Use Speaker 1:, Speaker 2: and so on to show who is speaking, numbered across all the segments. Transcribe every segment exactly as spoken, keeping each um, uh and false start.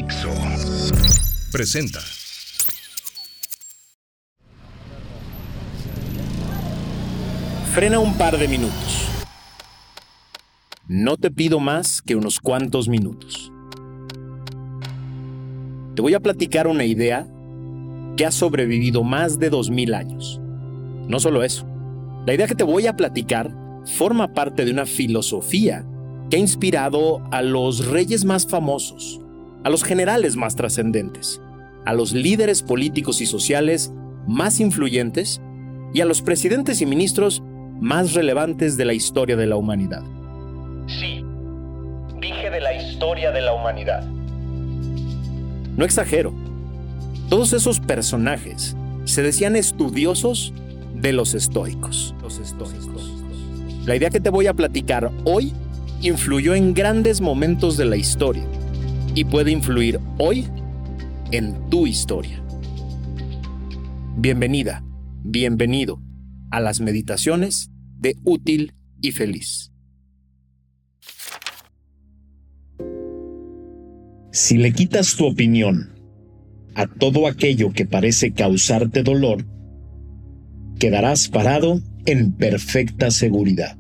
Speaker 1: Dixo presenta
Speaker 2: Frena un par de minutos. No te pido más que unos cuantos minutos. Te voy a platicar una idea que ha sobrevivido más de dos mil años. No solo eso, la idea que te voy a platicar forma parte de una filosofía que ha inspirado a los reyes más famosos, a los generales más trascendentes, a los líderes políticos y sociales más influyentes y a los presidentes y ministros más relevantes de la historia de la humanidad. Sí, dije de la historia de la humanidad. No exagero. Todos esos personajes se decían estudiosos de los estoicos. Los estoicos. La idea que te voy a platicar hoy influyó en grandes momentos de la historia y puede influir hoy en tu historia. Bienvenida, bienvenido a las meditaciones de Útil y Feliz.
Speaker 3: Si le quitas tu opinión a todo aquello que parece causarte dolor, quedarás parado en perfecta seguridad.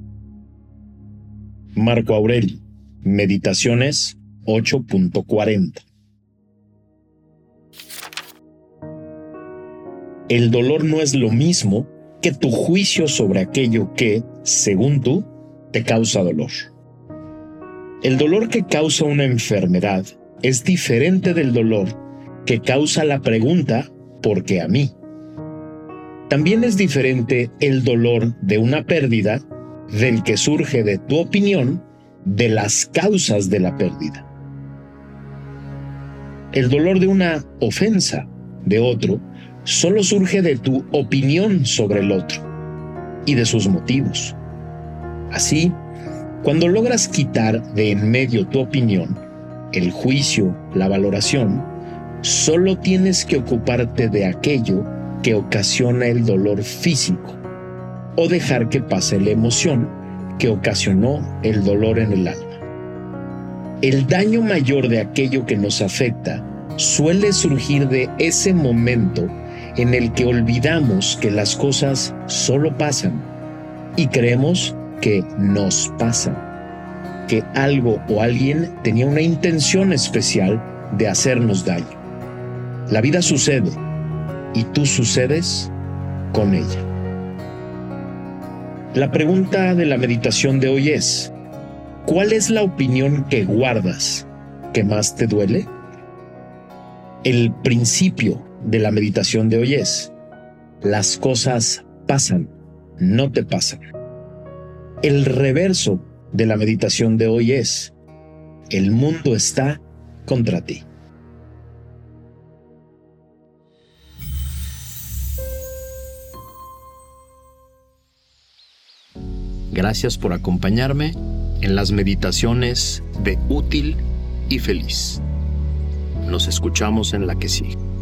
Speaker 3: Marco Aurelio, Meditaciones ocho punto cuarenta. El dolor no es lo mismo que tu juicio sobre aquello que, según tú, te causa dolor. El dolor que causa una enfermedad es diferente del dolor que causa la pregunta ¿por qué a mí? También es diferente el dolor de una pérdida del que surge de tu opinión de las causas de la pérdida. El dolor de una ofensa de otro solo surge de tu opinión sobre el otro y de sus motivos. Así, cuando logras quitar de en medio tu opinión, el juicio, la valoración, solo tienes que ocuparte de aquello que ocasiona el dolor físico o dejar que pase la emoción que ocasionó el dolor en el alma. El daño mayor de aquello que nos afecta suele surgir de ese momento en el que olvidamos que las cosas solo pasan y creemos que nos pasan, que algo o alguien tenía una intención especial de hacernos daño. La vida sucede y tú sucedes con ella. La pregunta de la meditación de hoy es: ¿cuál es la opinión que guardas que más te duele? El principio de la meditación de hoy es: las cosas pasan, no te pasan. El reverso de la meditación de hoy es: el mundo está contra ti.
Speaker 2: Gracias por acompañarme en las meditaciones de Útil y Feliz. Nos escuchamos en la que sigue.